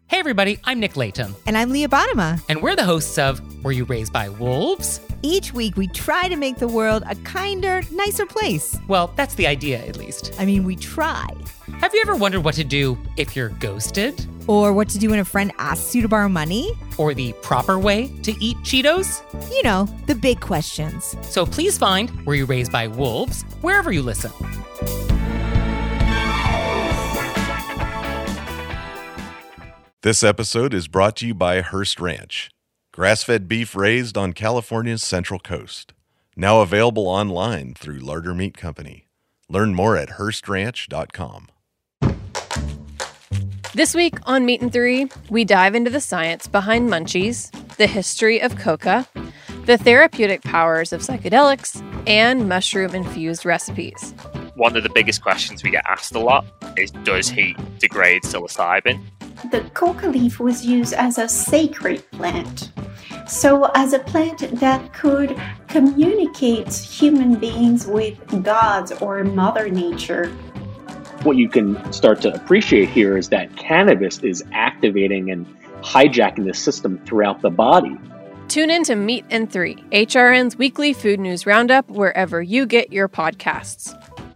Hey everybody, I'm Nick Layton. And I'm Leah Bottima. And we're the hosts of Were You Raised by Wolves? Each week we try to make the world a kinder, nicer place. Well, that's the idea, at least. I mean, we try. Have you ever wondered what to do if you're ghosted? Or what to do when a friend asks you to borrow money? Or the proper way to eat Cheetos? You know, the big questions. So please find Were You Raised by Wolves wherever you listen. This episode is brought to you by Hearst Ranch, grass-fed beef raised on California's Central Coast. Now available online through Larder Meat Company. Learn more at HearstRanch.com. This week on Meat and Three, we dive into the science behind munchies, the history of coca, the therapeutic powers of psychedelics, and mushroom-infused recipes. One of the biggest questions we get asked a lot is, does heat degrade psilocybin? The coca leaf was used as a sacred plant. So as a plant that could communicate human beings with gods or Mother Nature. What you can start to appreciate here is that cannabis is activating and hijacking the system throughout the body. Tune in to Meat and Three, HRN's weekly food news roundup, wherever you get your podcasts.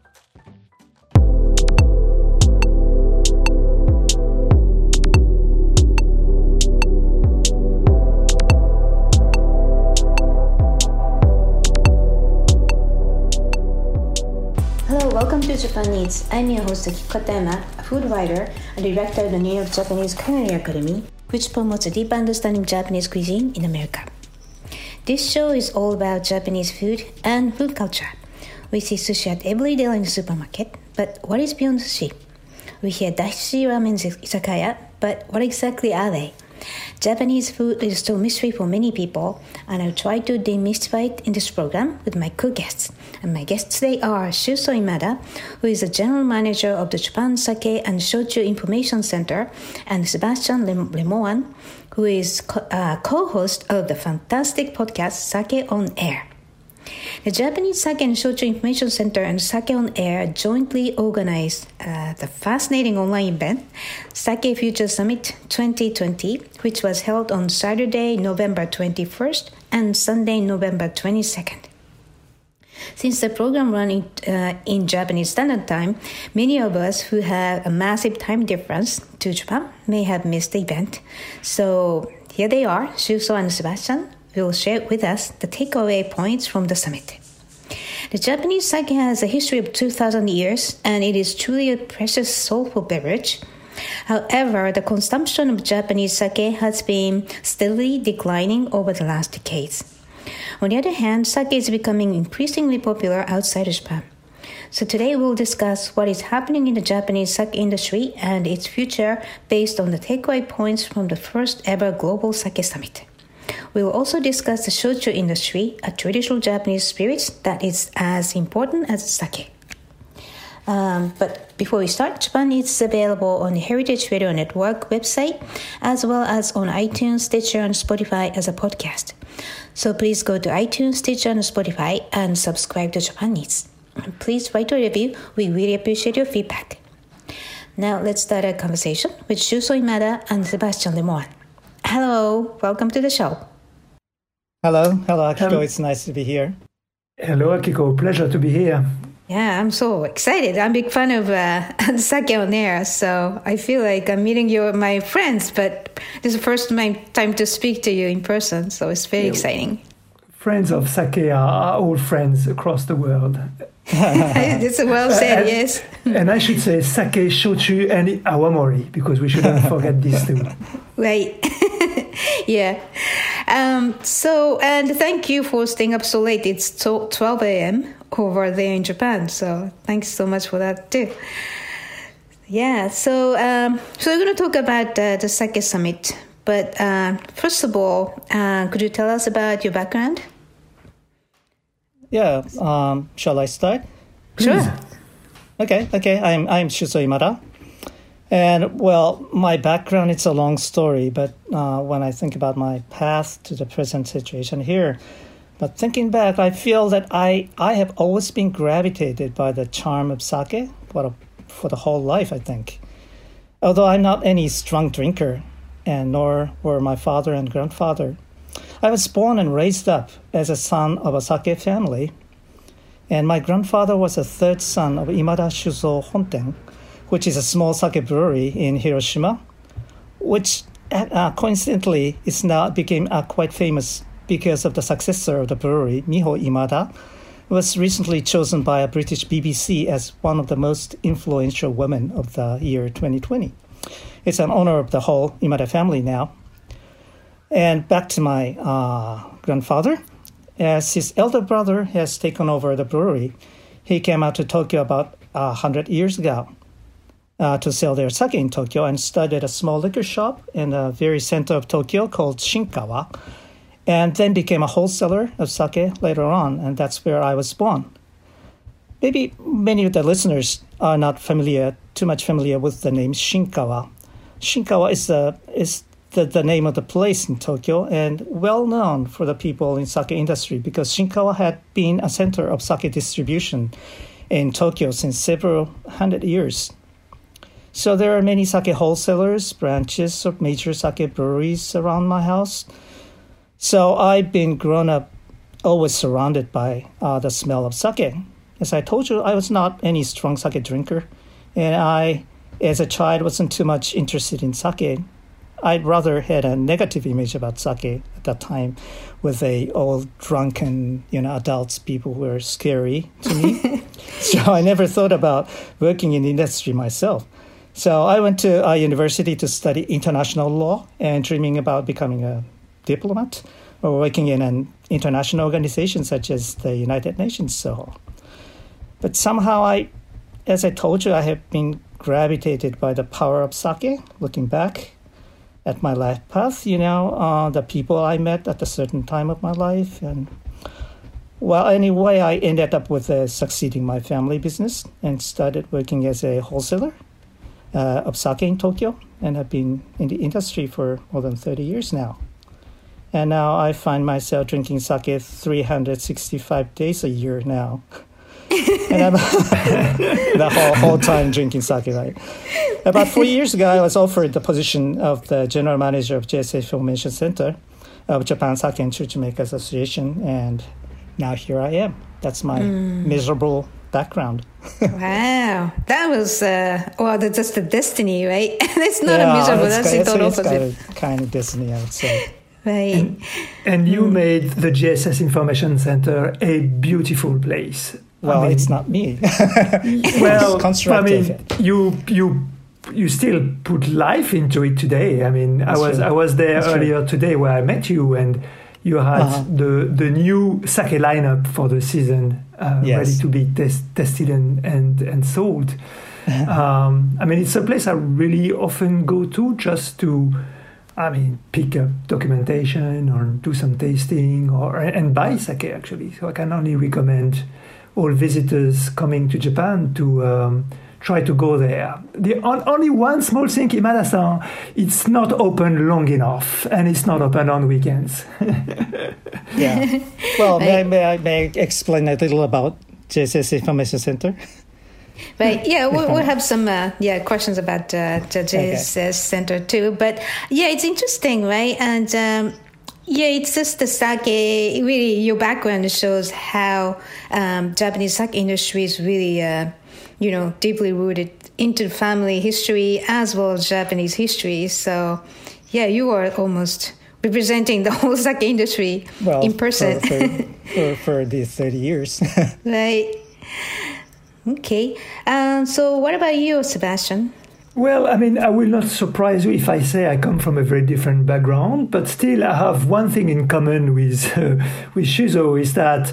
Hello, welcome to Japan Eats. I'm your host Akiko Katayama, a food writer and director of the New York Japanese Culinary Academy, which promotes a deep understanding of Japanese cuisine in America. This show is all about Japanese food and food culture. We see sushi at every day in the supermarket, but what is beyond sushi? We hear dashi ramen izakaya, but what exactly are they? Japanese food is still a mystery for many people, and I'll try to demystify it in this program with my co-guests. And my guests today are Shuso Imada, who is the general manager of the Japan Sake and Shochu Information Center, and Sebastian Lemoine, who is co-host of the fantastic podcast Sake on Air. The Japanese Sake and Shochu Information Center and Sake on Air jointly organized the fascinating online event, Sake Future Summit 2020, which was held on Saturday, November 21st and Sunday, November 22nd. Since the program ran in Japanese Standard Time, many of us who have a massive time difference to Japan may have missed the event. So here they are, Shuso and Sebastian will share with us the takeaway points from the summit. The Japanese sake has a history of 2,000 years, and it is truly a precious soulful beverage. However, the consumption of Japanese sake has been steadily declining over the last decades. On the other hand, sake is becoming increasingly popular outside of Japan. So today we'll discuss what is happening in the Japanese sake industry and its future based on the takeaway points from the first ever Global Sake Summit. We will also discuss the shochu industry, a traditional Japanese spirit that is as important as sake. But before we start, Japan Eats is available on the Heritage Radio Network website, as well as on iTunes, Stitcher, and Spotify as a podcast. So please go to iTunes, Stitcher, and Spotify and subscribe to Japan Eats. Please write a review. We really appreciate your feedback. Now let's start a conversation with Shuso Imada and Sebastian Lemoine. Hello, welcome to the show. Hello, Akiko. It's nice to be here. Hello, Akiko. Pleasure to be here. Yeah, I'm so excited. I'm a big fan of Sake on Air, so I feel like I'm meeting my friends, but this is the first time to speak to you in person, so it's very exciting. Friends of Sake are all friends across the world. It's well said, yes. And I should say Sake, Shochu, and Awamori, because we shouldn't forget these two. Right. Yeah. And thank you for staying up so late. It's 12 a.m. over there in Japan, so thanks so much for that too. Yeah, so we're going to talk about the Sake Summit. But first of all, could you tell us about your background? Yeah, shall I start? Sure. Okay. I'm Shuso Imada. And, well, my background, it's a long story, but when I think about my path to the present situation here, but thinking back, I feel that I have always been gravitated by the charm of sake for the whole life, I think. Although I'm not any strong drinker, and nor were my father and grandfather. I was born and raised up as a son of a sake family, and my grandfather was a third son of Imada Shuzo Honten, which is a small sake brewery in Hiroshima, which coincidentally became quite famous because of the successor of the brewery, Miho Imada, was recently chosen by a British BBC as one of the most influential women of the year 2020. It's an honor of the whole Imada family now. And back to my grandfather. As his elder brother has taken over the brewery, he came out to Tokyo about 100 years ago to sell their sake in Tokyo and started a small liquor shop in the very center of Tokyo called Shinkawa, and then became a wholesaler of sake later on, and that's where I was born. Maybe many of the listeners are not too much familiar with the name Shinkawa. Shinkawa is the name of the place in Tokyo and well known for the people in sake industry because Shinkawa had been a center of sake distribution in Tokyo since several hundred years. So there are many sake wholesalers, branches of major sake breweries around my house. So I've been grown up always surrounded by the smell of sake. As I told you, I was not any strong sake drinker, and I, as a child, wasn't too much interested in sake. I rather had a negative image about sake at that time, with all drunken, adults, people who were scary to me. So I never thought about working in the industry myself. So I went to a university to study international law and dreaming about becoming a diplomat or working in an international organization such as the United Nations. But somehow as I told you, I have been gravitated by the power of sake, looking back at my life path, the people I met at a certain time of my life. And anyway, I ended up with succeeding my family business and started working as a wholesaler of sake in Tokyo, and have been in the industry for more than 30 years now. And now I find myself drinking sake 365 days a year now. And I'm the whole time drinking sake, right? About 4 years ago, I was offered the position of the general manager of JSA Formation Center of Japan Sake and Chuchi Makers Association, and now here I am. That's my miserable background. Wow, that was that's just the destiny, right? It's not a miserable. That's the total opposite. Kind of destiny, I would say. Right. And you made the JSS Information Center a beautiful place. Well, it's not me. Well, constructive. You still put life into it today. I was there earlier today where I met you, and you had the new sake lineup for the season ready to be tested and sold. It's a place I really often go to just to pick up documentation or do some tasting and buy sake, actually. So I can only recommend all visitors coming to Japan to try to go there. The only one small thing, Imada-san, it's not open long enough, and it's not open on weekends. Yeah. Well, may I explain a little about JSS Information Center? Right. Yeah, we'll have some questions about the JSS Center too. But yeah, it's interesting, right? And it's just the sake. Really, your background shows how Japanese sake industry is really, deeply rooted into family history as well as Japanese history. So, yeah, you are almost representing the whole sake industry in person for these 30 years. Right. Okay. So what about you, Sebastian? Well, I will not surprise you if I say I come from a very different background, but still I have one thing in common with Shuzo, is that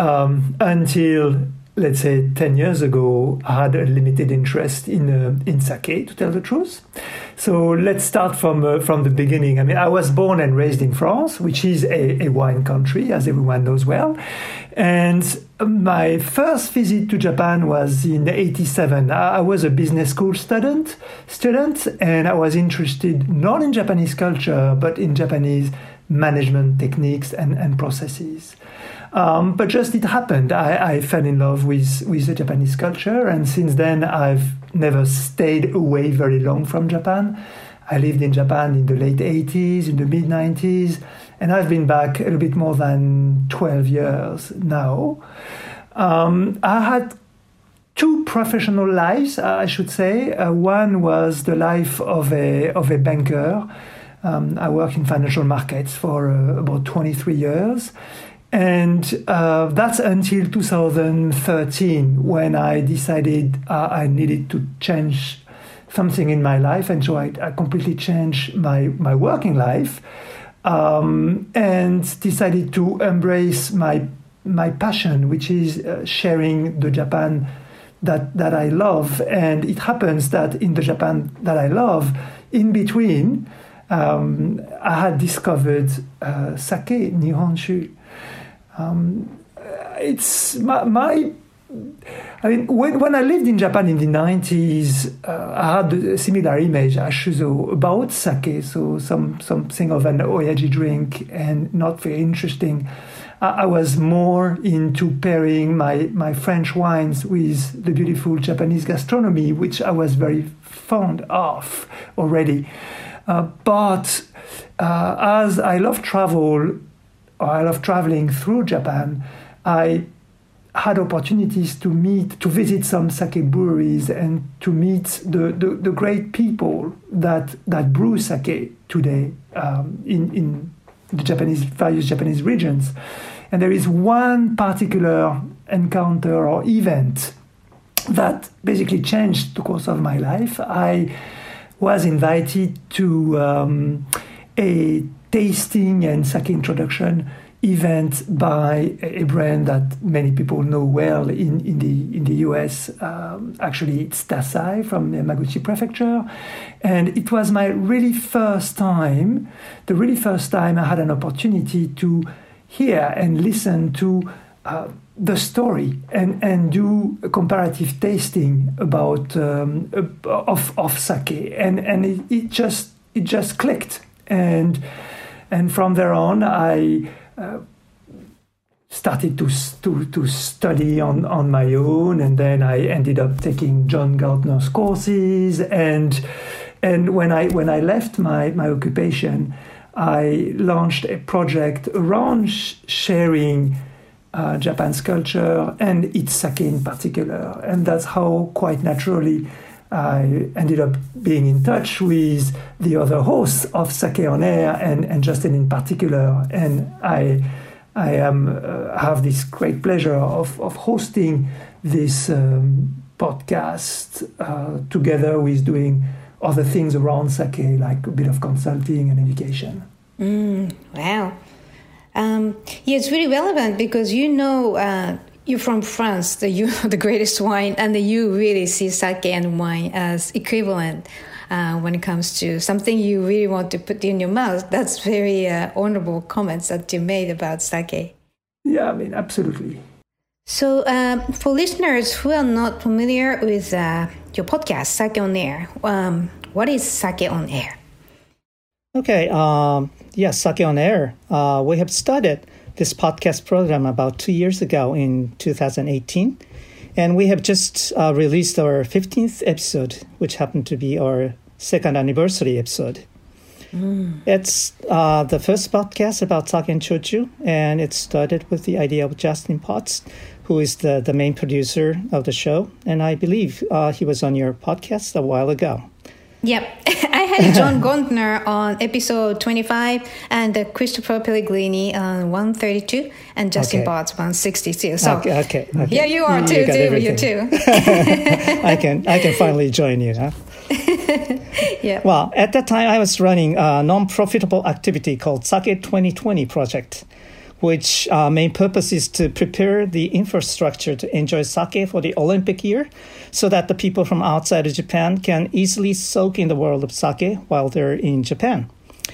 until, let's say, 10 years ago, I had a limited interest in sake, to tell the truth. So let's start from the beginning. I was born and raised in France, which is a wine country, as everyone knows well. And my first visit to Japan was in 1987. I was a business school student, and I was interested not in Japanese culture, but in Japanese management techniques and processes. But just it happened. I fell in love with the Japanese culture, and since then I've never stayed away very long from Japan. I lived in Japan in the late 80s, in the mid 90s, and I've been back a little bit more than 12 years now. I had two professional lives, I should say. One was the life of a banker. I worked in financial markets for about 23 years. And that's until 2013 when I decided I needed to change something in my life. And so I completely changed my working life and decided to embrace my passion, which is sharing the Japan that I love. And it happens that in the Japan that I love, in between, I had discovered sake, Nihonshu. It's I mean, when I lived in Japan in the 90s, I had a similar image as Shuzo about sake, so something of an oyaji drink and not very interesting. I was more into pairing my French wines with the beautiful Japanese gastronomy, which I was very fond of already. But as I love traveling through Japan, I had opportunities to visit some sake breweries and to meet the great people that brew sake today in the various Japanese regions. And there is one particular encounter or event that basically changed the course of my life. I was invited to a tasting and sake introduction event by a brand that many people know well in the US. Actually, it's Tasai from Yamaguchi Prefecture. And it was the really first time I had an opportunity to hear and listen to the story and do a comparative tasting about of sake. And it just clicked. And from there on, I started to study on my own, and then I ended up taking John Gardner's courses. And when I left my occupation, I launched a project around sharing Japan's culture and its sake in particular, and that's how quite naturally I ended up being in touch with the other hosts of Sake on Air and Justin in particular. And I have this great pleasure of hosting this podcast together with doing other things around sake, like a bit of consulting and education. Wow. Yeah, it's really relevant because you're from France, you know the greatest wine, and you really see sake and wine as equivalent when it comes to something you really want to put in your mouth. That's very honorable comments that you made about sake. Yeah, I mean, absolutely. So for listeners who are not familiar with your podcast, Sake on Air, what is Sake on Air? Okay, yes, Sake on Air. We have started this podcast program about 2 years ago in 2018. And we have just released our 15th episode, which happened to be our second anniversary episode. It's the first podcast about sake and shochu, and it started with the idea of Justin Potts, who is the main producer of the show. And I believe he was on your podcast a while ago. Yep. I had John Gondner on episode 25 and Christopher Pellegrini on 132 and Justin Potts 162. So okay. Yeah, you are too. You too. I can finally join you, huh? Yeah. Well, at that time I was running a non-profitable activity called Sake 2020 Project, which main purpose is to prepare the infrastructure to enjoy sake for the Olympic year so that the people from outside of Japan can easily soak in the world of sake while they're in Japan.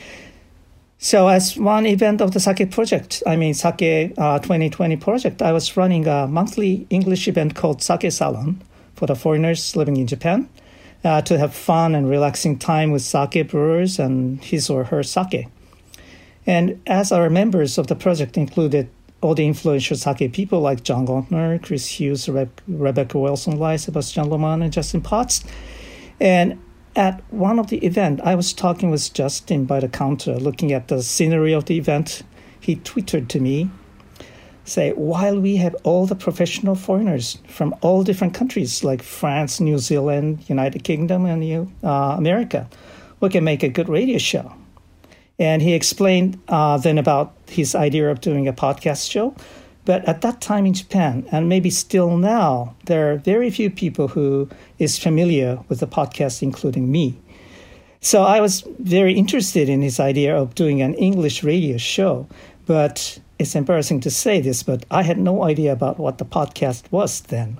So as one event of the Sake project, Sake 2020 project, I was running a monthly English event called Sake Salon for the foreigners living in Japan to have fun and relaxing time with sake brewers and his or her sake. And as our members of the project included all the influential sake people like John Gontner, Chris Hughes, Rebecca Wilson-Lai, Sebastian Lohmann, and Justin Potts. And at one of the event, I was talking with Justin by the counter, looking at the scenery of the event. He tweeted to me, say, while we have all the professional foreigners from all different countries like France, New Zealand, United Kingdom, and America, we can make a good radio show. And he explained then about his idea of doing a podcast show. But at that time in Japan, and maybe still now, there are very few people who is familiar with the podcast, including me. So I was very interested in his idea of doing an English radio show. But it's embarrassing to say this, but I had no idea about what the podcast was then.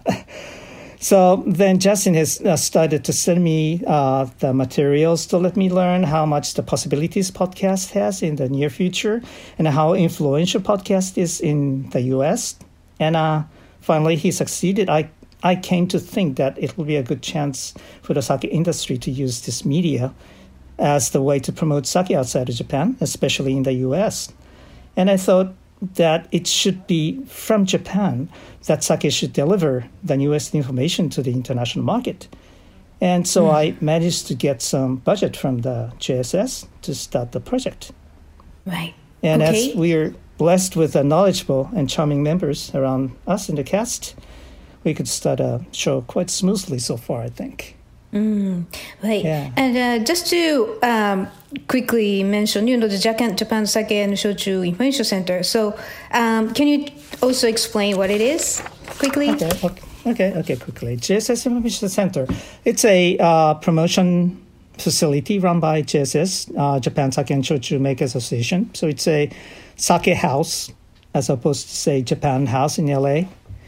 So then Justin has started to send me the materials to let me learn how much the possibilities podcast has in the near future and how influential podcast is in the U.S. And finally, he succeeded. I came to think that it will be a good chance for the sake industry to use this media as the way to promote sake outside of Japan, especially in the U.S. And I thought that it should be from Japan that sake should deliver the newest information to the international market. And so I managed to get some budget from the JSS to start the project. Right. And as we are blessed with knowledgeable and charming members around us in the cast, we could start a show quite smoothly so far, I think. Right. Yeah. And just to quickly mention, the Japan Sake and Shochu Information Center. So can you also explain what it is quickly? Okay, quickly. JSS Information Center. It's a promotion facility run by JSS, Japan Sake and Shochu Makers Association. So it's a sake house as opposed to, say, Japan House in LA.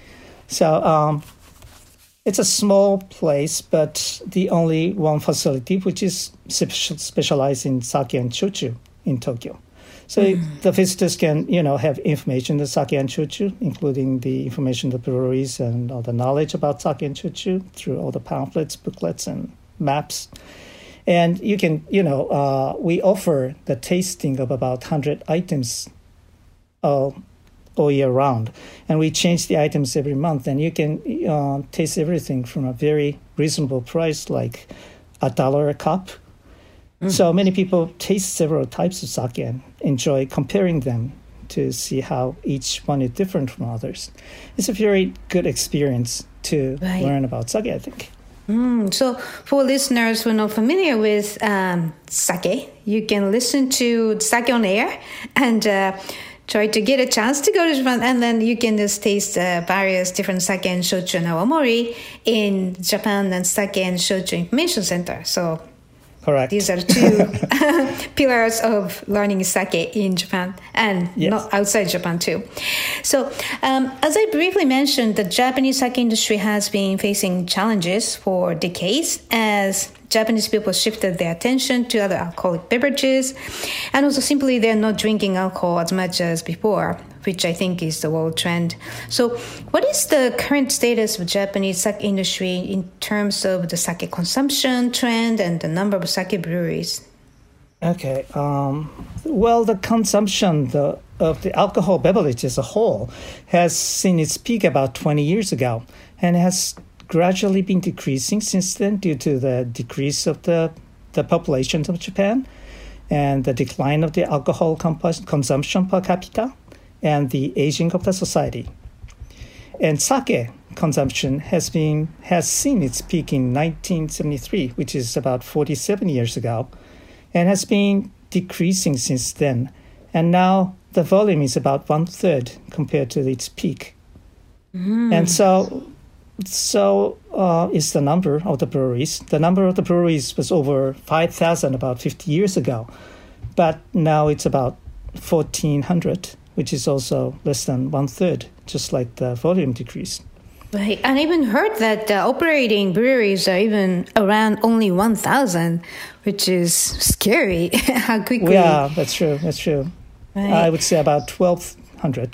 So it's a small place, but the only one facility which is specialized in sake and shochu in Tokyo. So the visitors can, have information on sake and shochu, including the information of the breweries and all the knowledge about sake and shochu through all the pamphlets, booklets, and maps. And you can, we offer the tasting of about 100 items all year round. And we change the items every month. And you can taste everything from a very reasonable price, like $1 a cup. So many people taste several types of sake and enjoy comparing them to see how each one is different from others. It's a very good experience to learn about sake, I think. So for listeners who are not familiar with sake, you can listen to Sake on Air and try to get a chance to go to Japan, and then you can just taste various different sake and shochu and awamori in Japan and Sake and Shochu Information Center. So correct. These are two pillars of learning sake in Japan and not outside Japan too. So as I briefly mentioned, the Japanese sake industry has been facing challenges for decades as Japanese people shifted their attention to other alcoholic beverages, and also simply they're not drinking alcohol as much as before, which I think is the world trend. So what is the current status of Japanese sake industry in terms of the sake consumption trend and the number of sake breweries? Okay. Well, the consumption of the alcohol beverage as a whole has seen its peak about 20 years ago and has gradually been decreasing since then due to the decrease of the population of Japan and the decline of the alcohol consumption per capita and the aging of the society. And sake consumption has seen its peak in 1973, which is about 47 years ago, and has been decreasing since then. And now the volume is about 1/3 compared to its peak. And so is the number of the breweries. The number of the breweries was over 5,000 about 50 years ago, but now it's about 1,400, which is also less than 1/3, just like the volume decreased. Right, and I even heard that operating breweries are even around only 1,000, which is scary. How quickly? Yeah, that's true. Right. I would say about 1,200.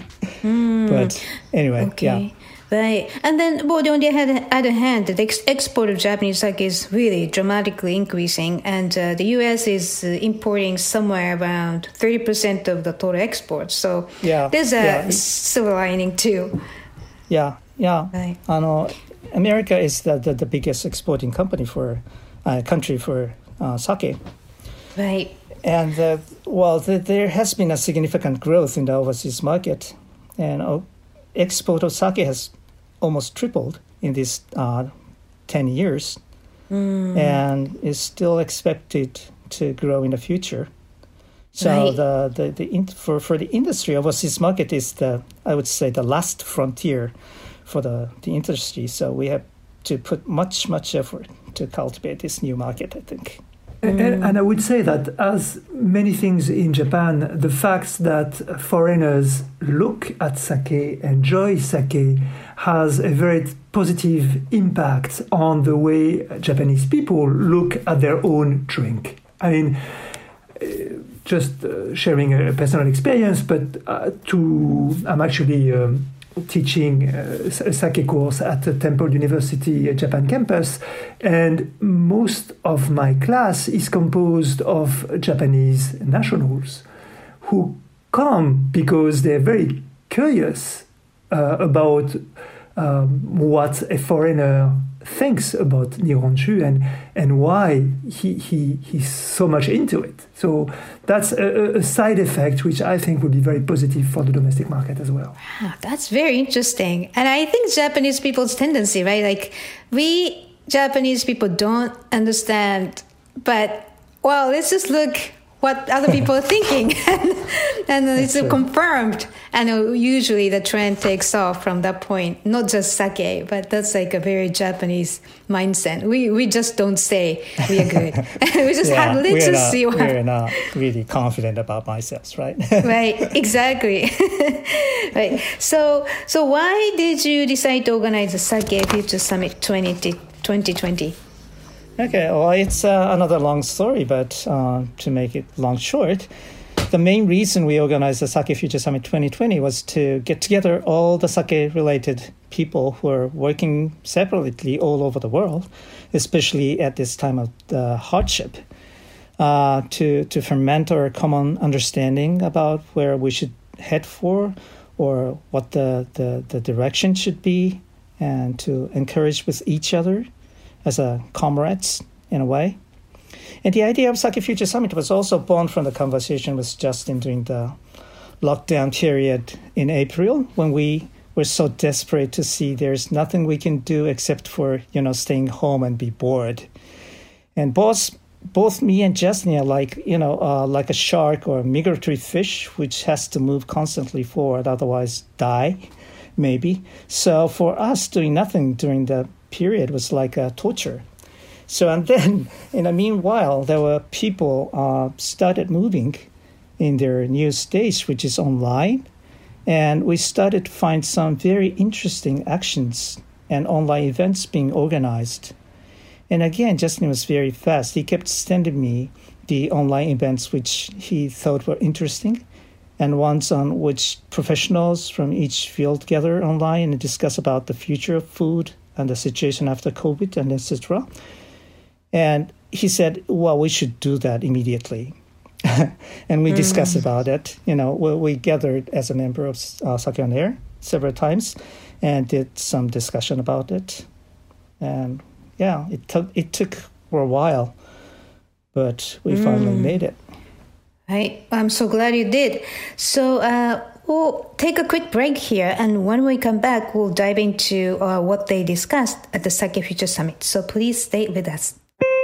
But anyway, yeah. Right. And then, on the other hand, the export of Japanese sake is really dramatically increasing, and the U.S. is importing somewhere around 30% of the total exports. So there's a silver lining too. Yeah. Right. America is the biggest exporting country for country for sake. Right. And there has been a significant growth in the overseas market, and export of sake has almost tripled in these 10 years, and is still expected to grow in the future. So for the industry, overseas market is I would say the last frontier for the industry. So we have to put much effort to cultivate this new market, I think. And I would say that as many things in Japan, the fact that foreigners look at sake, enjoy sake, has a very positive impact on the way Japanese people look at their own drink. I mean, just sharing a personal experience, but I'm actually teaching a sake course at the Temple University Japan campus, and most of my class is composed of Japanese nationals who come because they're very curious about what a foreigner thinks about Nihonshu and why he's so much into it. So that's a side effect which I think would be very positive for the domestic market as well. Wow, that's very interesting. And I think Japanese people's tendency, right? Like we Japanese people don't understand, but well, let's just look what other people are thinking and it's confirmed. And usually the trend takes off from that point, not just sake, but that's like a very Japanese mindset. We just don't say we are good. We just let's just see what. We're not really confident about ourselves, right? Right, exactly. Right. So why did you decide to organize the Sake Future Summit 2020? Okay, well, it's another long story, but to make it long short, the main reason we organized the Sake Future Summit 2020 was to get together all the sake-related people who are working separately all over the world, especially at this time of the hardship, to ferment our common understanding about where we should head for or what the direction should be, and to encourage with each other as comrades in a way. And the idea of Sake Future Summit was also born from the conversation with Justin during the lockdown period in April, when we were so desperate to see there's nothing we can do except for, staying home and be bored. And both me and Justin are like a shark or a migratory fish, which has to move constantly forward, otherwise die, maybe. So for us, doing nothing during the period was like a torture. So, and then in the meanwhile, there were people started moving in their new stage, which is online. And we started to find some very interesting actions and online events being organized. And again, Justin was very fast. He kept sending me the online events which he thought were interesting, and ones on which professionals from each field gather online and discuss about the future of food and the situation after COVID and etc. And he said, well, we should do that immediately. And we discussed about it. We gathered as a member of Sake on Air several times and did some discussion about it. And yeah, it took for a while, but we finally made it. Right. I'm so glad you did. So we'll take a quick break here, and when we come back, we'll dive into what they discussed at the Sake Future Summit. So please stay with us.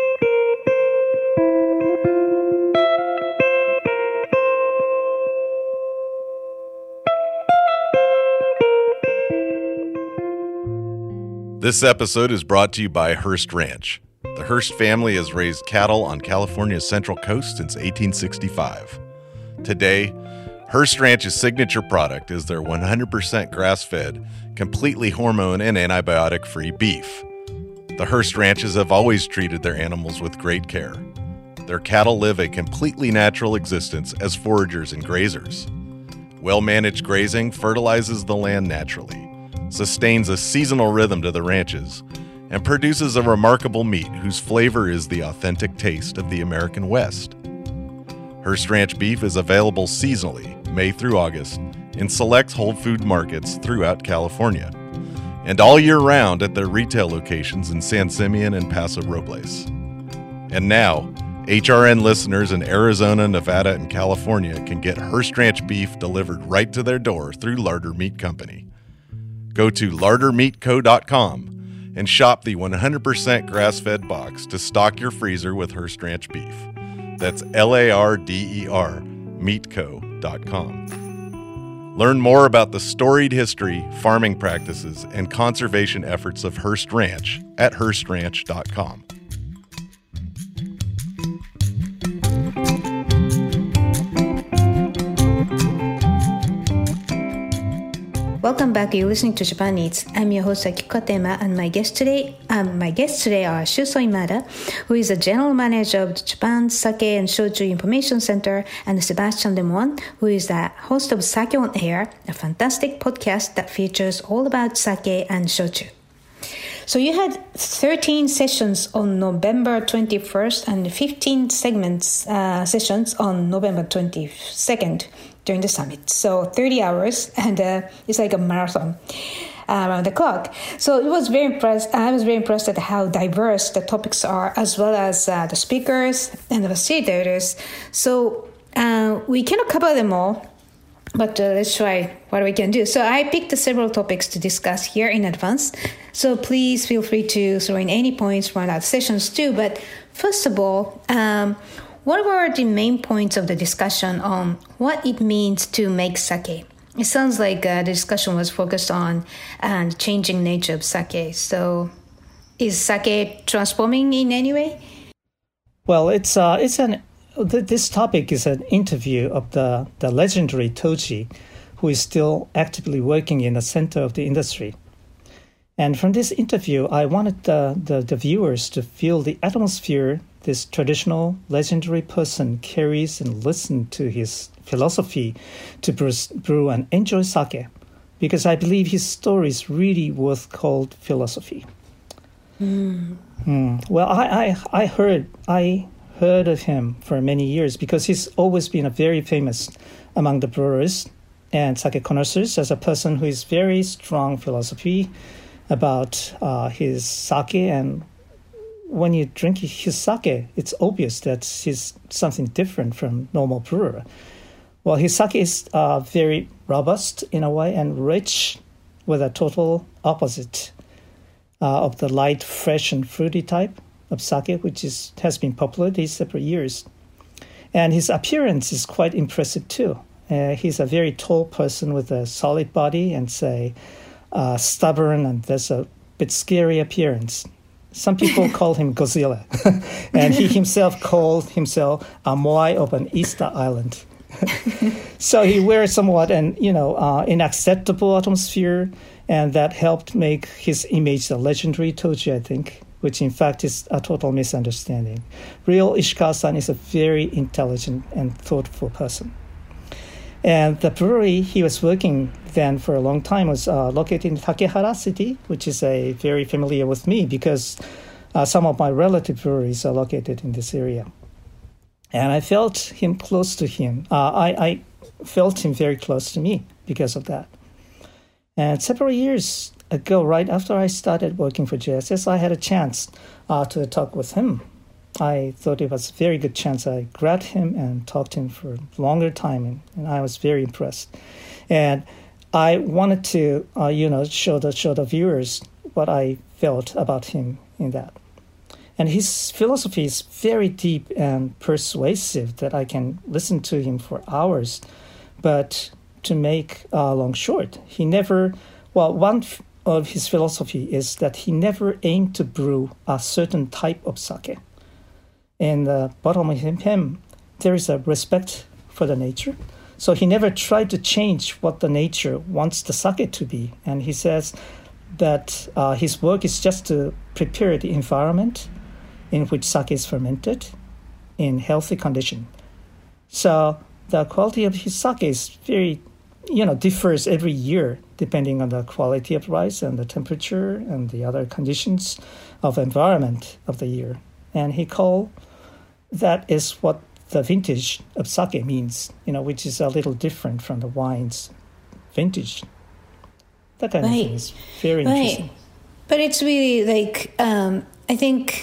This episode is brought to you by Hearst Ranch. The Hearst family has raised cattle on California's Central Coast since 1865. Today, Hearst Ranch's signature product is their 100% grass-fed, completely hormone and antibiotic-free beef. The Hearst Ranches have always treated their animals with great care. Their cattle live a completely natural existence as foragers and grazers. Well-managed grazing fertilizes the land naturally, sustains a seasonal rhythm to the ranches, and produces a remarkable meat whose flavor is the authentic taste of the American West. Hearst Ranch beef is available seasonally, May through August, in select whole food markets throughout California, and all year round at their retail locations in San Simeon and Paso Robles. And now, HRN listeners in Arizona, Nevada, and California can get Hearst Ranch beef delivered right to their door through Larder Meat Company. Go to lardermeatco.com and shop the 100% grass-fed box to stock your freezer with Hearst Ranch beef. That's LARDER meatco.com. Learn more about the storied history, farming practices, and conservation efforts of Hearst Ranch at HearstRanch.com. Welcome back. You're listening to Japan Eats. I'm your host Akiko Tema, and my guests today are Shuso Imada, who is the general manager of the Japan Sake and Shochu Information Center, and Sebastian Lemoine, who is the host of Sake on Air, a fantastic podcast that features all about sake and shochu. So you had 13 sessions on November 21st and 15 sessions on November 22nd during the summit. So 30 hours, and it's like a marathon around the clock. So I was very impressed at how diverse the topics are, as well as the speakers and the facilitators. So we cannot cover them all, but let's try what we can do. So I picked several topics to discuss here in advance. So please feel free to throw in any points from our sessions too. But first of all, what were the main points of the discussion on what it means to make sake? It sounds like the discussion was focused on the changing nature of sake. So is sake transforming in any way? Well, this topic is an interview of the legendary Toji, who is still actively working in the center of the industry. And from this interview, I wanted the viewers to feel the atmosphere this traditional legendary person carries and listen to his philosophy to brew and enjoy sake, because I believe his story is really worth called philosophy. Well, I heard of him for many years because he's always been a very famous among the brewers and sake connoisseurs as a person who is very strong philosophy about his sake. And when you drink his sake, it's obvious that he's something different from normal brewer. Well, his sake is very robust in a way and rich, with a total opposite of the light, fresh, and fruity type of sake, which has been popular these several years. And his appearance is quite impressive too. He's a very tall person with a solid body and stubborn, and there's a bit scary appearance. Some people call him Godzilla, and he himself called himself a Moai of an Easter island. So he wears somewhat an unacceptable atmosphere, and that helped make his image the legendary Toji, I think, which in fact is a total misunderstanding. Real Ishikawa-san is a very intelligent and thoughtful person. And the brewery he was working then for a long time was located in Takehara City, which is very familiar with me because some of my relative breweries are located in this area. And I felt him close to him. I felt him very close to me because of that. And several years ago, right after I started working for JSS, I had a chance to talk with him. I thought it was a very good chance. I grabbed him and talked to him for a longer time, and I was very impressed. And I wanted to, show the viewers what I felt about him in that. And his philosophy is very deep and persuasive that I can listen to him for hours. But to make long short, one of his philosophy is that he never aimed to brew a certain type of sake. In the bottom of him, there is a respect for the nature. So he never tried to change what the nature wants the sake to be. And he says that his work is just to prepare the environment in which sake is fermented in healthy condition. So the quality of his sake is very, differs every year depending on the quality of rice and the temperature and the other conditions of environment of the year. And he called that is what the vintage of sake means, which is a little different from the wine's vintage. That kind of thing is very interesting. But it's really I think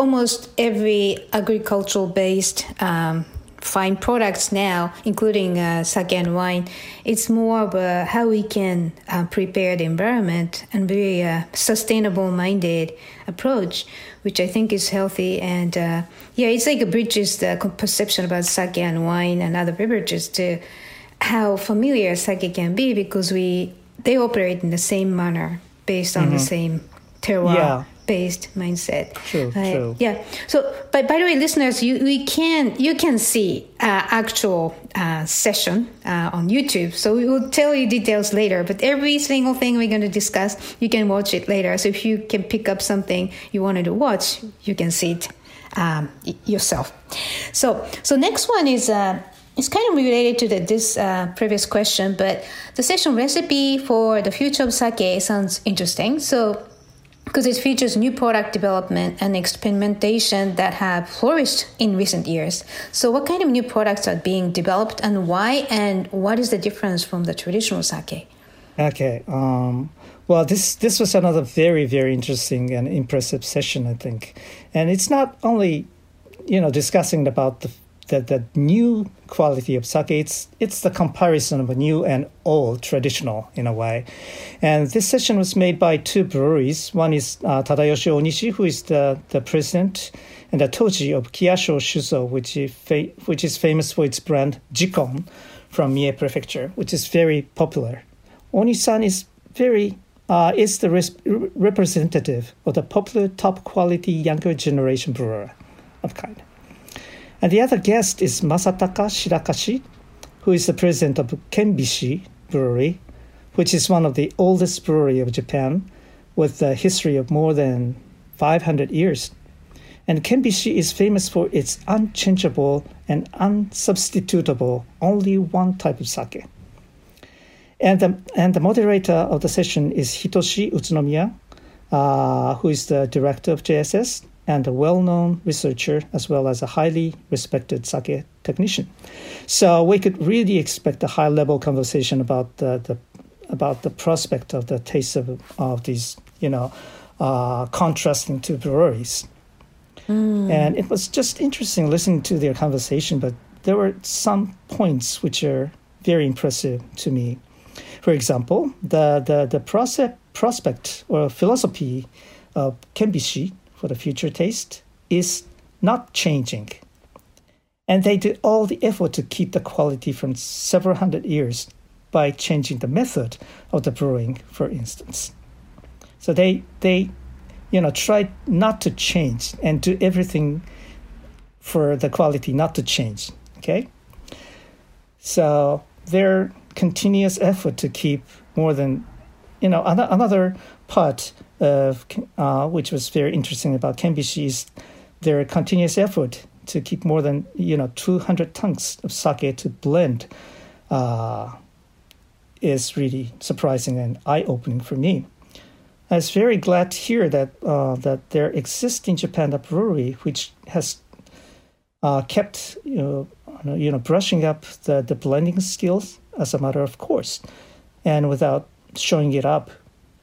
almost every agricultural-based fine products now, including sake and wine, it's more of how we can prepare the environment and very sustainable-minded approach, which I think is healthy. And it's like it bridges the perception about sake and wine and other beverages to how familiar sake can be, because they operate in the same manner based on the same terroir-based mindset. True. Yeah. So, by the way, listeners, you can see actual session on YouTube. So we will tell you details later. But every single thing we're going to discuss, you can watch it later. So if you can pick up something you wanted to watch, you can see it yourself. So next one is. It's kind of related to this previous question, but the session recipe for the future of sake sounds interesting. So, because it features new product development and experimentation that have flourished in recent years. So, what kind of new products are being developed and why? And what is the difference from the traditional sake? Okay. Well, this was another very, very interesting and impressive session, I think. And it's not only, discussing about the new quality of sake, it's the comparison of a new and old traditional in a way. And this session was made by two breweries. One is Tadayoshi Onishi, who is the president and the Toji of Kiyasho Shuzo, which is famous for its brand Jikon from Mie Prefecture, which is very popular. Onishi-san is the representative of the popular top quality younger generation brewer of kind. And the other guest is Masataka Shirakashi, who is the president of Kenbishi Brewery, which is one of the oldest brewery of Japan with a history of more than 500 years. And Kenbishi is famous for its unchangeable and unsubstitutable only one type of sake. And the moderator of the session is Hitoshi Utsunomiya, who is the director of JSS, and a well-known researcher as well as a highly respected sake technician. So we could really expect a high-level conversation about the prospect of the taste of these, contrasting two breweries. And it was just interesting listening to their conversation, but there were some points which are very impressive to me. For example, the prospect or philosophy of Kenbishi for the future taste is not changing. And they did all the effort to keep the quality from several hundred years by changing the method of the brewing, for instance. So they tried not to change and do everything for the quality not to change, okay? So their continuous effort to keep more than, another part of which was very interesting about Kenbishi is their continuous effort to keep more than 200 tons of sake to blend is really surprising and eye-opening for me. I was very glad to hear that there exists in Japan a brewery which has kept brushing up the blending skills as a matter of course, and without showing it up.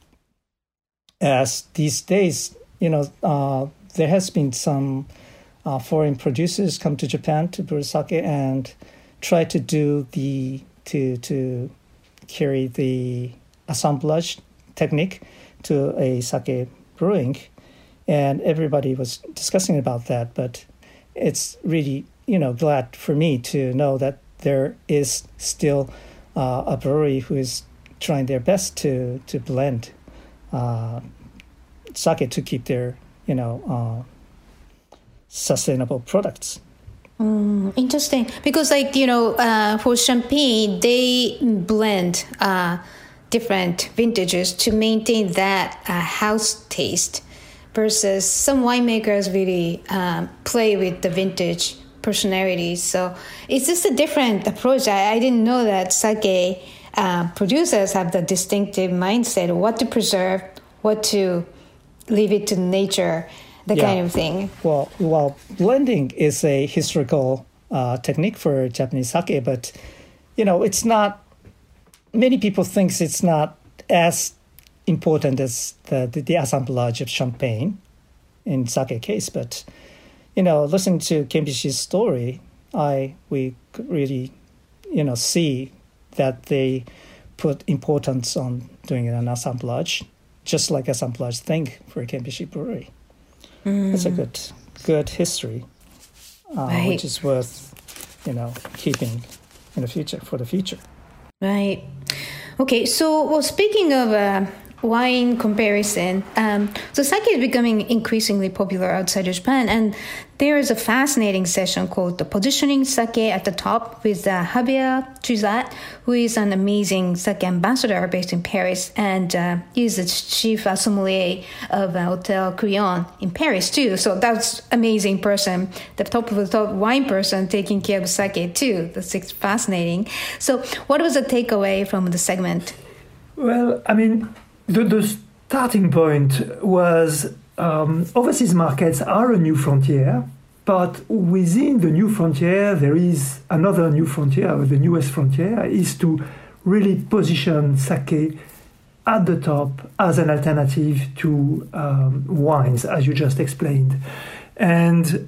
As these days, there has been some foreign producers come to Japan to brew sake and try to do to carry the assemblage technique to a sake brewing, and everybody was discussing about that. But it's really glad for me to know that there is still a brewery who is trying their best to blend sake to keep their sustainable products. Interesting, because for champagne they blend different vintages to maintain that house taste, versus some winemakers really play with the vintage personalities. So it's just a different approach. I didn't know that sake producers have the distinctive mindset of what to preserve, what to leave it to nature, kind of thing. Well, blending is a historical technique for Japanese sake, but it's not. Many people think it's not as important as the assemblage of champagne, in sake case. But, listening to Kenbishi's story, we could really, see that they put importance on doing an assemblage, just like assemblage thing for Kenbishi Brewery. It's a good history, which is worth, keeping in the future, for the future. Right. Okay, so, speaking of wine comparison, so sake is becoming increasingly popular outside of Japan, and there is a fascinating session called the Positioning Sake at the Top with Javier Trizat, who is an amazing sake ambassador based in Paris, and is the chief sommelier of Hotel Crillon in Paris too. So that's amazing person, the top of the top wine person taking care of sake too. That's fascinating. So what was the takeaway from the segment? Well, I mean, the starting point was overseas markets are a new frontier, but within the new frontier, there is another new frontier. The newest frontier is to really position sake at the top as an alternative to wines, as you just explained. And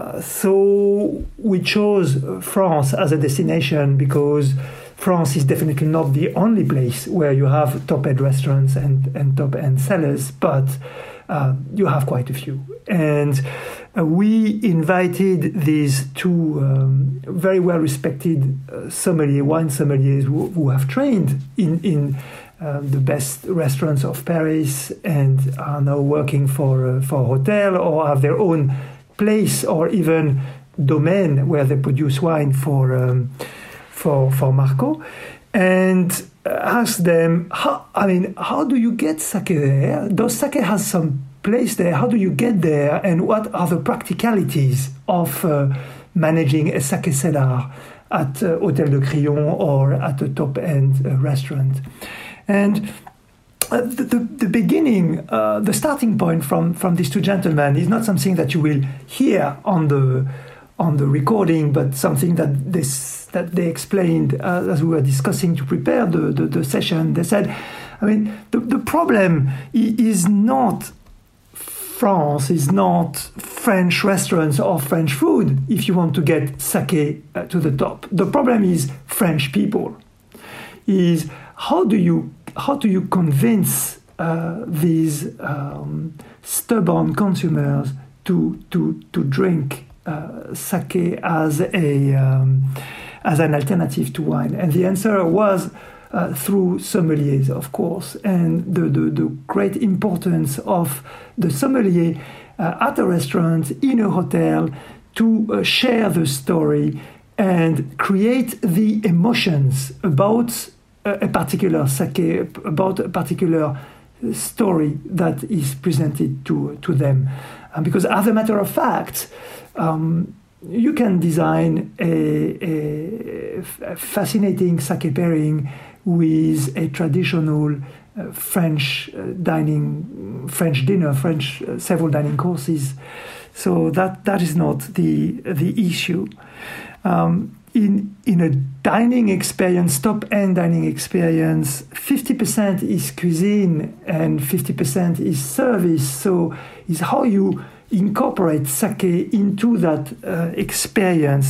so we chose France as a destination because France is definitely not the only place where you have top-end restaurants and top-end cellars, but you have quite a few. And we invited these two very well-respected wine sommeliers who have trained in the best restaurants of Paris and are now working for a hotel or have their own place or even domain where they produce wine for Marco, and ask them, how do you get sake there? Does sake has some place there? How do you get there? And what are the practicalities of managing a sake cellar at Hôtel de Crillon or at a top-end restaurant? And the beginning, the starting point from these two gentlemen is not something that you will hear on the recording, but something that they explained as we were discussing to prepare the session. They said, the problem is not France, is not French restaurants or French food if you want to get sake to the top. The problem is French people. Is how do you convince these stubborn consumers to drink sake as an alternative to wine? And the answer was through sommeliers, of course, and the great importance of the sommelier at a restaurant, in a hotel, to share the story and create the emotions about a particular sake, about a particular story that is presented to them. Because as a matter of fact, you can design a fascinating sake pairing with a traditional French dinner, several dining courses. So that is not the issue. In a dining experience, top-end dining experience, 50% is cuisine and 50% is service. So it's how you incorporate sake into that experience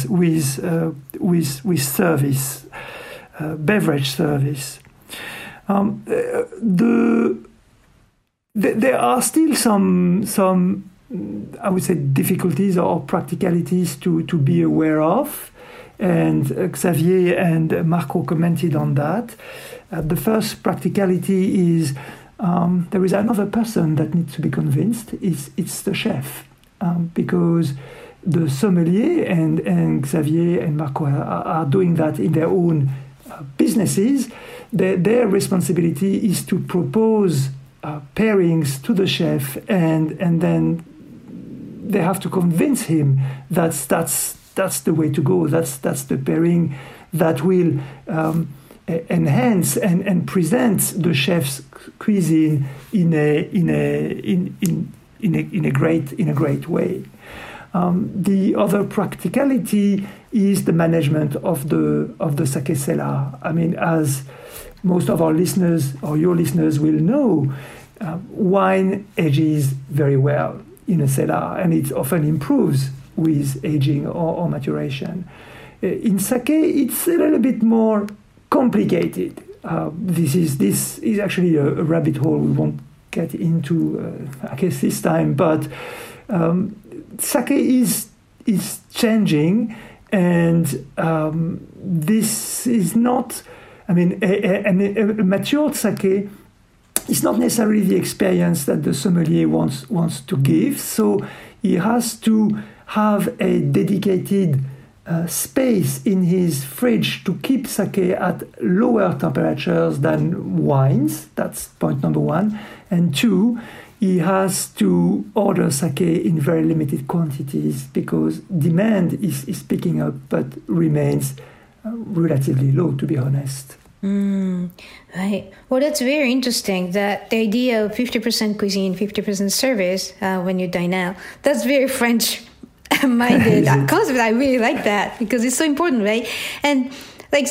with service, beverage service. There are still some I would say difficulties or practicalities to be aware of, and Xavier and Marco commented on that. The first practicality is there is another person that needs to be convinced. It's the chef, because the sommelier and Xavier and Marco are doing that in their own businesses. Their responsibility is to propose pairings to the chef, and then they have to convince him that's the way to go. That's the pairing that will enhance and present the chef's cuisine in a great way. The other practicality is the management of the sake cellar. I mean, as most of our listeners or your listeners will know, wine ages very well. in a cellar, and it often improves with aging or maturation. In sake, it's a little bit more complicated. This is actually a rabbit hole we won't get into, I guess, this time. But sake is changing, and this is not. I mean, a matured sake is not necessarily the experience that the sommelier wants to give. So he has to have a dedicated space in his fridge to keep sake at lower temperatures than wines. That's point number one. And two, he has to order sake in very limited quantities because demand is picking up but remains relatively low, to be honest. Right. Well, that's very interesting, that the idea of 50% cuisine, 50% service when you dine out, that's very French-minded concept. I really like that because it's so important, right? And like,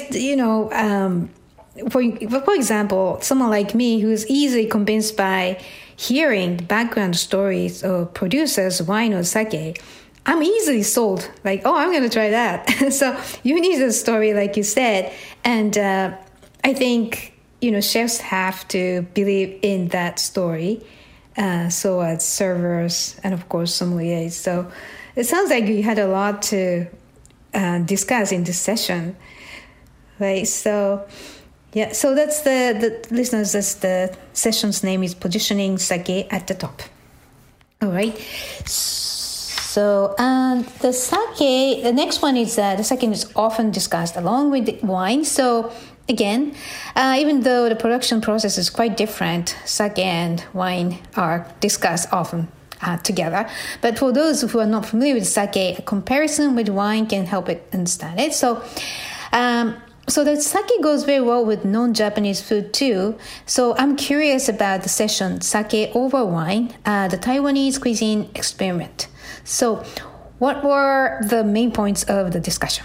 for example, someone like me who's easily convinced by hearing the background stories of producers, wine or sake, I'm easily sold. Like, oh, I'm going to try that. So you need a story, like you said. And I think, chefs have to believe in that story. So as servers and, of course, sommeliers. So it sounds like you had a lot to discuss in this session. Right? So, yeah. So that's the listeners, that's the session's name is Positioning Sake at the Top. All right. So the sake, the next one is the sake is often discussed along with the wine. So again, even though the production process is quite different, sake and wine are discussed often together. But for those who are not familiar with sake, a comparison with wine can help it understand it. So the sake goes very well with non-Japanese food too. So I'm curious about the session Sake Over Wine, the Taiwanese cuisine experiment. So what were the main points of the discussion?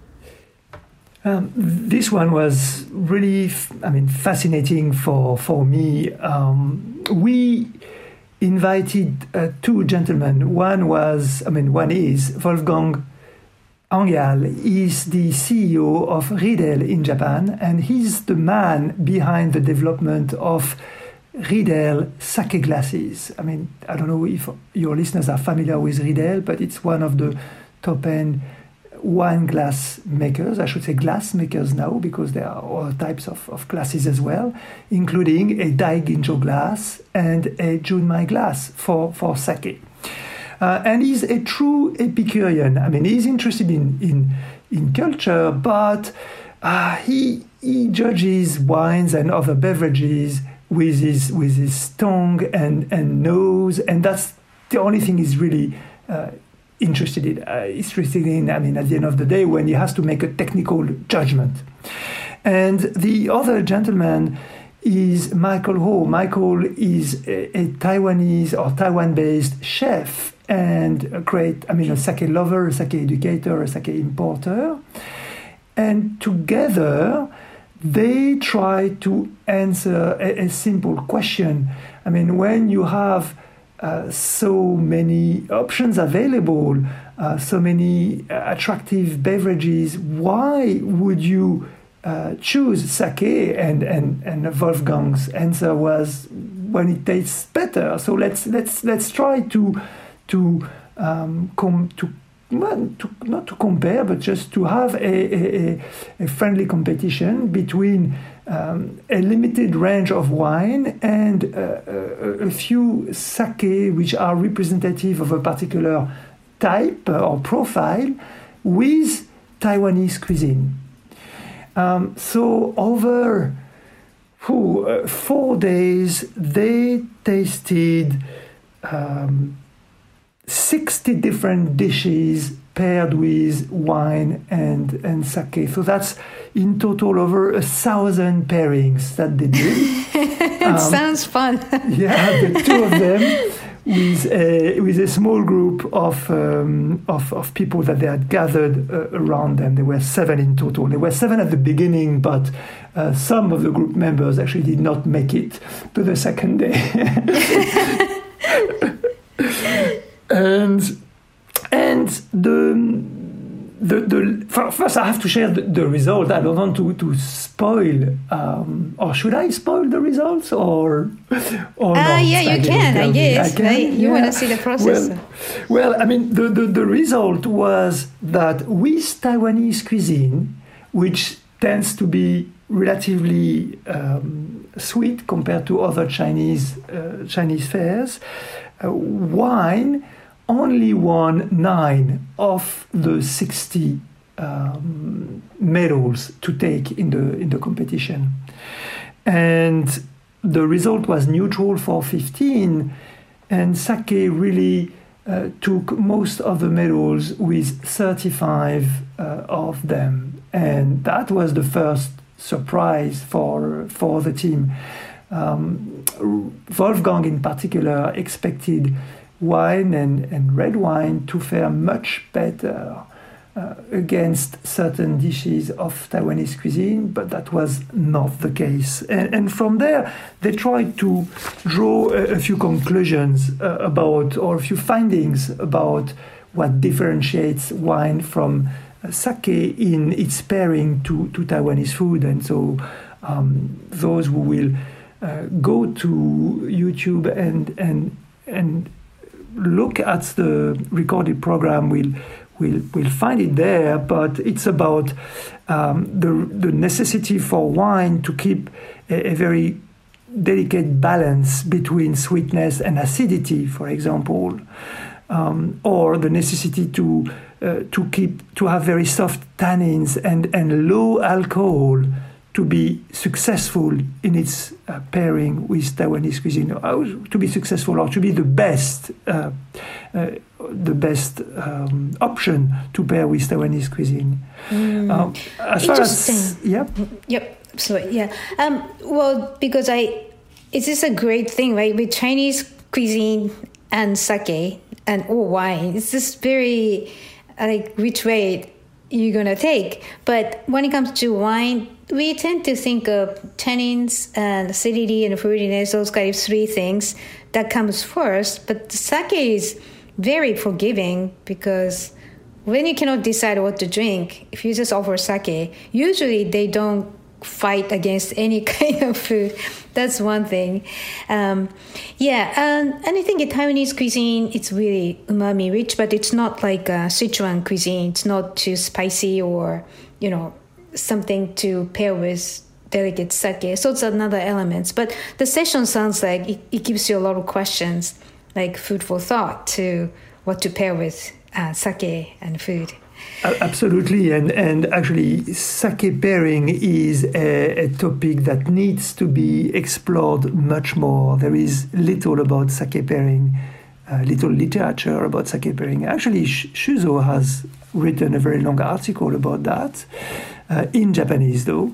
This one was really, fascinating for me. We invited two gentlemen. One is Wolfgang Angyal. Is the CEO of Riedel in Japan, and he's the man behind the development of Riedel sake glasses. I don't know if your listeners are familiar with Riedel, but it's one of the top-end wine glass makers. I should say glass makers now, because there are other types of glasses as well, including a Daiginjo glass and a Junmai glass for sake. And he's a true Epicurean. He's interested in culture, but he judges wines and other beverages with his tongue and nose, and that's the only thing he's really interested in. At the end of the day, when he has to make a technical judgment. And the other gentleman is Michael Ho. Michael is a Taiwanese or Taiwan-based chef and a sake lover, a sake educator, a sake importer. And together, they try to answer a simple question. When you have so many options available, so many attractive beverages, why would you choose sake? And Wolfgang's answer was, when it tastes better. So let's try to not to compare, but just to have a friendly competition between a limited range of wine and a few sake which are representative of a particular type or profile with Taiwanese cuisine. So over 4 days, they tasted 60 different dishes paired with wine and sake. So that's in total over 1,000 pairings that they did. It sounds fun. Yeah, the two of them with a small group of people that they had gathered around them. There were 7 in total. There were 7 at the beginning, but some of the group members actually did not make it to the second day. and first I have to share the result. I don't want to spoil, or should I spoil the results or not? Yeah, you can. I guess. Right? You want to see the process. Well, I mean, the result was that with Taiwanese cuisine, which tends to be relatively sweet compared to other Chinese fares, wine only won 9 of the 60 medals to take in the competition, and the result was neutral for 15, and sake really took most of the medals with 35 of them, and that was the first surprise for the team. Wolfgang in particular expected wine and red wine to fare much better against certain dishes of Taiwanese cuisine, but that was not the case. And from there, they tried to draw a few conclusions about, or a few findings about what differentiates wine from sake in its pairing to Taiwanese food. And so those who will go to YouTube and look at the recorded program will find it there, but it's about the necessity for wine to keep a very delicate balance between sweetness and acidity, for example, or the necessity to have very soft tannins and low alcohol to be successful in its pairing with Taiwanese cuisine, to be successful or to be the best option to pair with Taiwanese cuisine. As far as absolutely, yeah. Well, because it's just a great thing, right? With Chinese cuisine and sake or wine, it's just very which way you're gonna take. But when it comes to wine, we tend to think of tannins and acidity and fruitiness, those kind of three things that comes first. But the sake is very forgiving, because when you cannot decide what to drink, if you just offer sake, usually they don't fight against any kind of food. That's one thing. And I think in Taiwanese cuisine, it's really umami rich, but it's not like Sichuan cuisine. It's not too spicy or, something to pair with delicate sake. So it's another element. But the session sounds like it gives you a lot of questions, like food for thought to what to pair with sake and food. Absolutely, and actually sake pairing is a topic that needs to be explored much more. There is little about sake pairing, little literature about sake pairing. Actually, Shuzo has written a very long article about that, in Japanese though.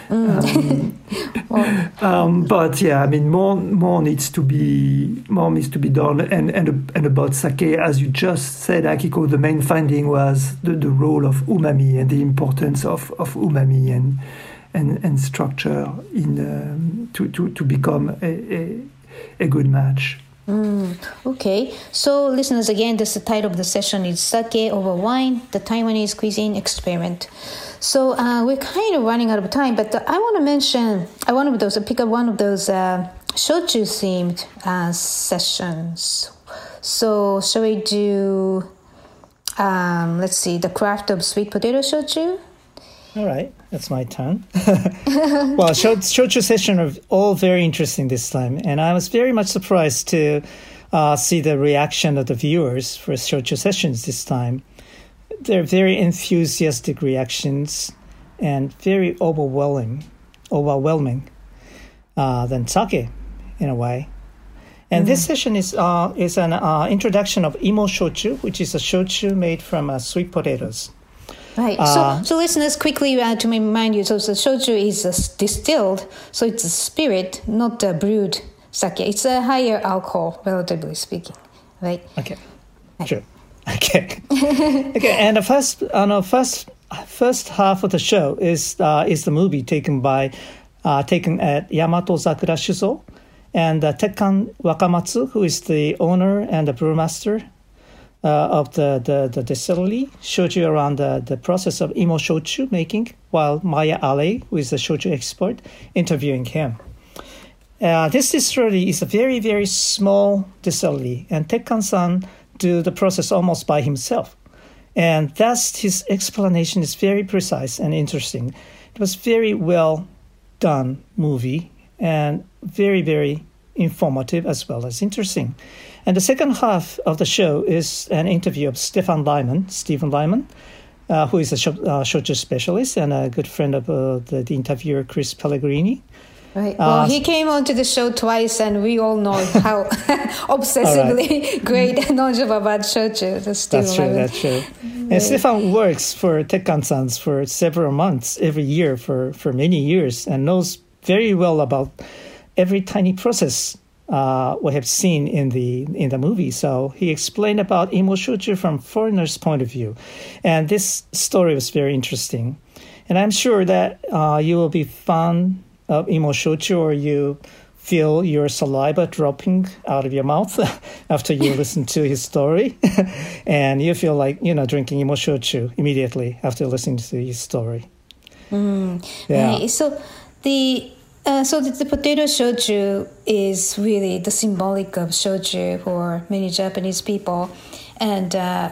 But yeah, I mean, more needs to be done. And about sake, as you just said, Akiko, the main finding was the role of umami and the importance of umami and structure in to become a good match. Okay, so listeners, again, the title of the session is Sake over Wine, the Taiwanese Cuisine Experiment. So we're kind of running out of time, but I want to mention, pick up one of those shochu-themed sessions. So shall we do, let's see, the craft of sweet potato shochu? All right, that's my turn. Well, shochu session are all very interesting this time, and I was very much surprised to see the reaction of the viewers for shochu sessions this time. They're very enthusiastic reactions and very overwhelming than sake in a way. And this session is an introduction of imo shochu, which is a shochu made from sweet potatoes. Right. So listeners, quickly to remind you, so the shochu is distilled, so it's a spirit, not a brewed sake. It's a higher alcohol, relatively speaking, right? Okay. Right. Sure. Okay. Okay. And the first half of the show is the movie taken at Yamato Zakura Shuzo, and Tekkan Wakamatsu, who is the owner and the brewmaster of the distillery, shochu around the process of imo shochu making, while Maya Ale, who is the shochu expert, interviewing him. This distillery is a very, very small distillery, and Tekkan-san do the process almost by himself. And thus his explanation is very precise and interesting. It was very well done movie and very, very informative as well as interesting. And the second half of the show is an interview of Stephen Lyman, who is a shochu specialist and a good friend of the interviewer Chris Pellegrini. Right. Well, he came onto the show twice, and we all know how obsessively great knowledgeable about shochu. That's true. And Stefan works for Tekkan-san's for several months every year for many years and knows very well about every tiny process we have seen in the movie. So he explained about imo shochu from foreigners' point of view. And this story was very interesting. And I'm sure that you will be fond of imo shochu, or you feel your saliva dropping out of your mouth after you listen to his story. And you feel like, drinking imo shochu immediately after listening to his story. Right. So the potato shochu is really the symbolic of shochu for many Japanese people. And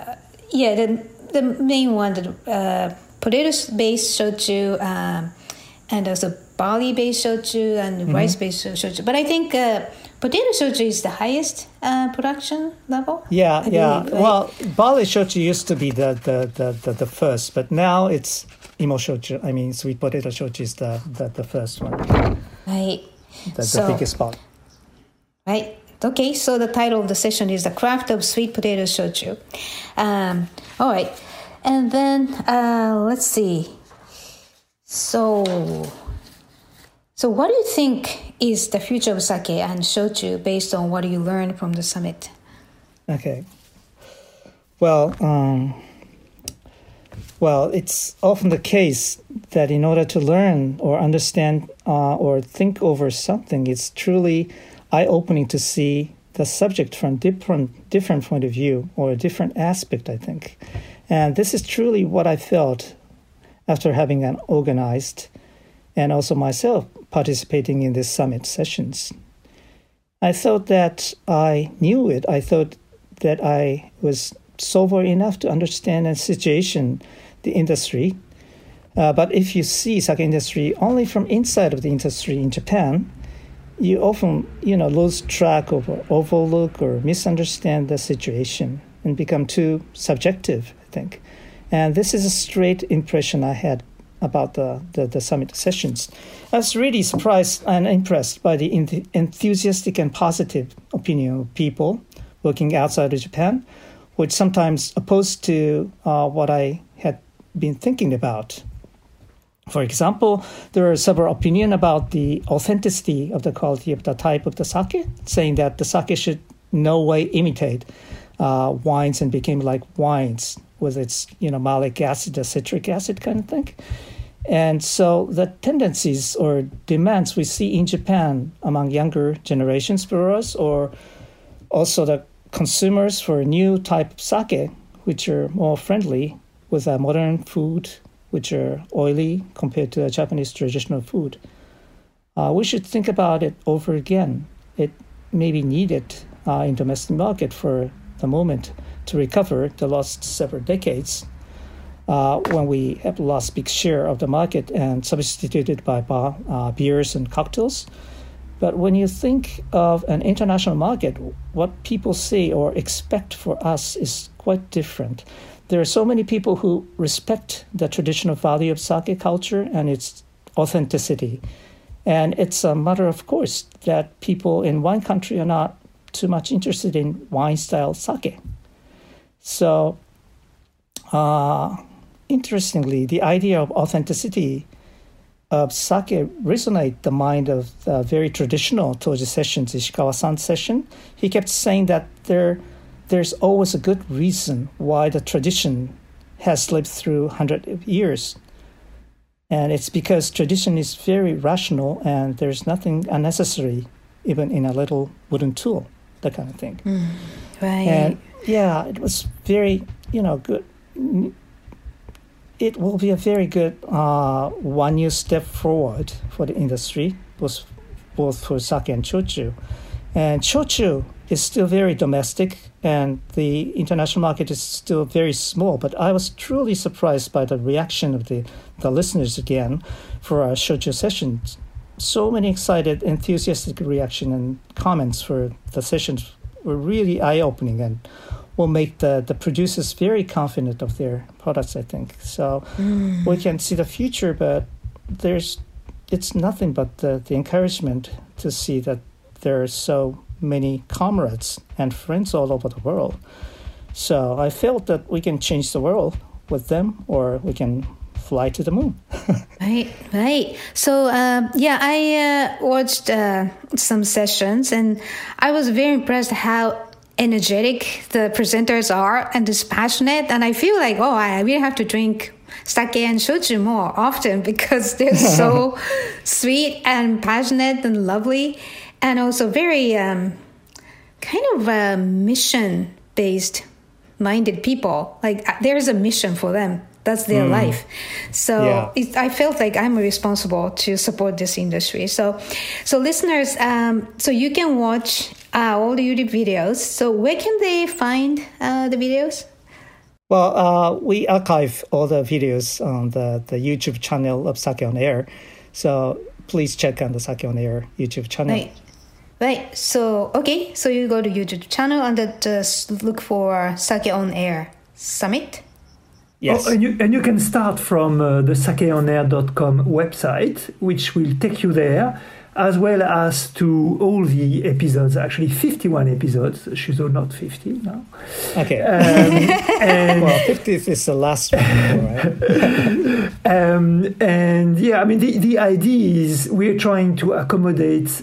the main one, the potato-based shochu, and also barley-based shochu and rice-based shochu. But I think potato shochu is the highest production level. Yeah. Believe, right? Well, barley shochu used to be the first, but now it's imo shochu. I mean, sweet potato shochu is the first one. Right. The biggest part. Right. Okay, so the title of the session is The Craft of Sweet Potato Shochu. All right. And then, let's see. So what do you think is the future of sake and shochu based on what you learned from the summit? Okay. Well, it's often the case that in order to learn or understand or think over something, it's truly eye-opening to see the subject from different point of view or a different aspect, I think. And this is truly what I felt after having an organized and also myself participating in these summit sessions. I thought that I knew it. I thought that I was sober enough to understand the situation, the industry. But if you see sake industry only from inside of the industry in Japan, you often, lose track of or overlook or misunderstand the situation and become too subjective, I think. And this is a straight impression I had about the summit sessions. I was really surprised and impressed by the enthusiastic and positive opinion of people working outside of Japan, which sometimes opposed to what I had been thinking about. For example, there are several opinions about the authenticity of the quality of the type of the sake, saying that the sake should no way imitate wines and became like wines with its malic acid or citric acid kind of thing. And so the tendencies or demands we see in Japan among younger generations brewers, or also the consumers for a new type of sake, which are more friendly with modern food, which are oily compared to a Japanese traditional food. We should think about it over again. It may be needed in domestic market for the moment to recover the lost several decades when we have lost big share of the market and substituted by beers and cocktails. But when you think of an international market, what people say or expect for us is quite different. There are so many people who respect the traditional value of sake culture and its authenticity. And it's a matter of course that people in one country are not too much interested in wine-style sake. So, interestingly, the idea of authenticity of sake resonate the mind of the very traditional Toji sessions, Ishikawa-san session. He kept saying that there's always a good reason why the tradition has lived through hundreds of years. And it's because tradition is very rational and there's nothing unnecessary, even in a little wooden tool. that kind of thing. Right. And yeah, it was very, good. It will be a very good one new step forward for the industry, both for sake and shochu. And shochu is still very domestic, and the international market is still very small. But I was truly surprised by the reaction of the listeners again for our shochu sessions. So many excited, enthusiastic reaction and comments for the sessions were really eye-opening and will make the producers very confident of their products, I think. So we can see the future, but it's nothing but the encouragement to see that there are so many comrades and friends all over the world. So I felt that we can change the world with them, or we can fly to the moon. Right. So, I watched some sessions, and I was very impressed how energetic the presenters are and just passionate. And I feel like, I really have to drink sake and shochu more often because they're so sweet and passionate and lovely, and also very kind of mission-based minded people. Like there's a mission for them. That's their life. So I felt like I'm responsible to support this industry. So listeners, so you can watch all the YouTube videos. So where can they find the videos? Well, we archive all the videos on the YouTube channel of Sake on Air. So please check on the Sake on Air YouTube channel. Right. So, so you go to YouTube channel and just look for Sake on Air Summit. Yes. And you can start from the sakeonair.com website, which will take you there, as well as to all the episodes, actually 51 episodes. She's not 50 now. Okay. Well, 50 is the last one, right? And yeah, I mean, the idea is we're trying to accommodate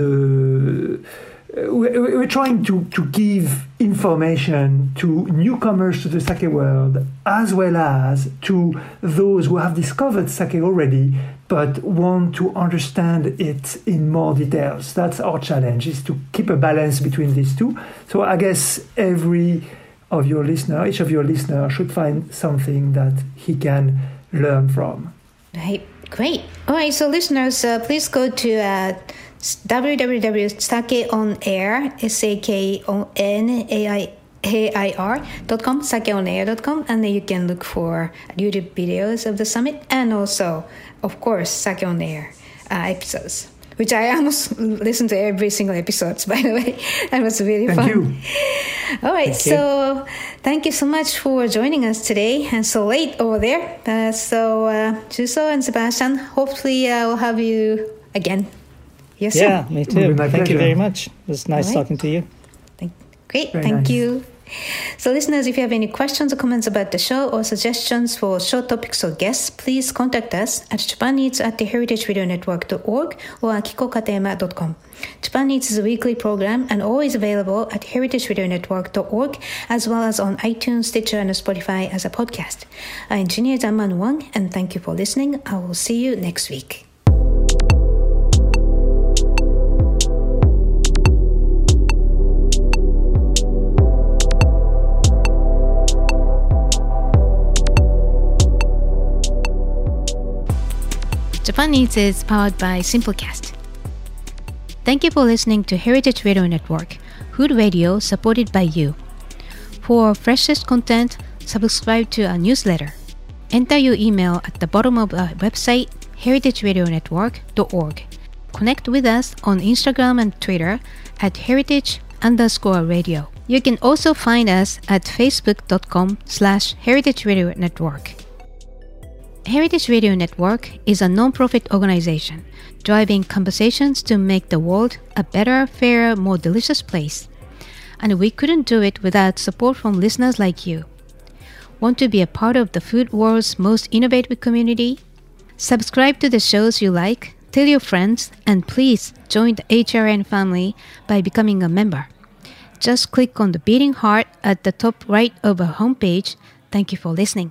we're trying to give information to newcomers to the sake world, as well as to those who have discovered sake already but want to understand it in more details. That's our challenge, is to keep a balance between these two. So I guess each of your listeners should find something that he can learn from. Right. Great. All right. So listeners, please go to www.sakeonair, sakeonair.com, sakeonair.com, and then you can look for YouTube videos of the summit, and also, of course, Sake on Air episodes, which I almost listen to every single episode, by the way. That was really fun. Thank you. All right, so thank you so much for joining us today, and so late over there. Shuso and Sebastian, hopefully we'll have you again. Yes, yeah, me too. Thank you very much. It was nice talking to you. Great, thank you. So listeners, if you have any questions or comments about the show or suggestions for show topics or guests, please contact us at japaneats@heritageradionetwork.org or akikokatema.com. Japan Eats is a weekly program and always available at heritageradionetwork.org, as well as on iTunes, Stitcher, and Spotify as a podcast. Our engineer is Amman Wang, and thank you for listening. I will see you next week. Japan Eats is powered by Simplecast. Thank you for listening to Heritage Radio Network, food radio supported by you. For freshest content, subscribe to our newsletter. Enter your email at the bottom of our website, heritageradionetwork.org. Connect with us on Instagram and Twitter at heritage_radio. You can also find us at facebook.com/Heritage Radio Network. Heritage Radio Network is a non-profit organization driving conversations to make the world a better, fairer, more delicious place. And we couldn't do it without support from listeners like you. Want to be a part of the food world's most innovative community? Subscribe to the shows you like, tell your friends, and please join the HRN family by becoming a member. Just click on the beating heart at the top right of our homepage. Thank you for listening.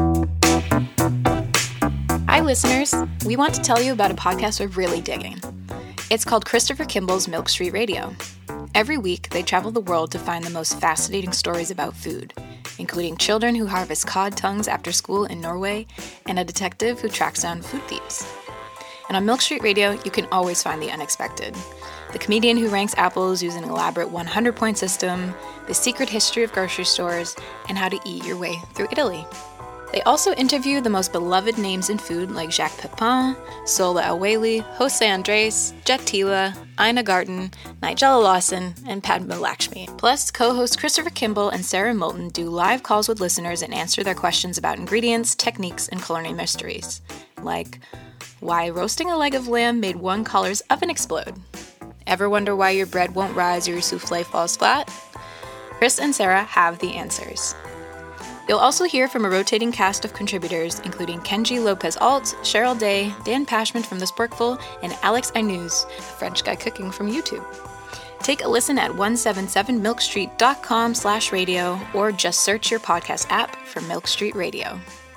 Hi, listeners. We want to tell you about a podcast we're really digging. It's called Christopher Kimball's Milk Street Radio. Every week, they travel the world to find the most fascinating stories about food, including children who harvest cod tongues after school in Norway and a detective who tracks down food thieves. And on Milk Street Radio, you can always find the unexpected. The comedian who ranks apples using an elaborate 100-point system, the secret history of grocery stores, and how to eat your way through Italy. They also interview the most beloved names in food like Jacques Pepin, Sola El-Waylly, Jose Andres, Jet Tila, Ina Garten, Nigella Lawson, and Padma Lakshmi. Plus, co-hosts Christopher Kimball and Sarah Moulton do live calls with listeners and answer their questions about ingredients, techniques, and culinary mysteries. Like, why roasting a leg of lamb made one caller's oven explode? Ever wonder why your bread won't rise or your souffle falls flat? Chris and Sarah have the answers. You'll also hear from a rotating cast of contributors, including Kenji Lopez-Alt, Cheryl Day, Dan Pashman from The Sporkful, and Alex Aynouz, a French guy cooking from YouTube. Take a listen at 177milkstreet.com/radio or just search your podcast app for Milk Street Radio.